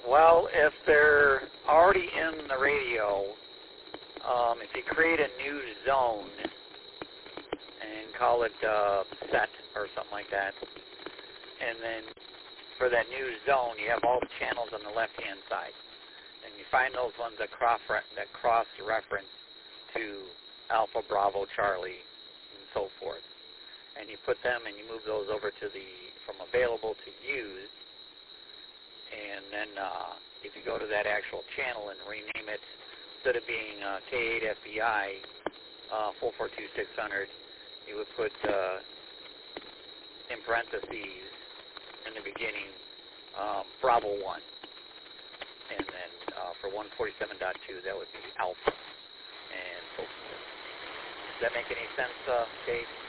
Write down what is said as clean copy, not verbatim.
Well, if they're already in the radio, if you create a new zone and call it set or something like that, and then for that new zone, you have all the channels on the left-hand side, and you find those ones that cross-reference to Alpha, Bravo, Charlie, and so forth. And you put them and you move those over to from available to use. And then if you go to that actual channel and rename it, instead of being K8FBI 442600, you would put in parentheses in the beginning Bravo 1. And then for 147.2, that would be Alpha. And so forth. Does that make any sense, Dave?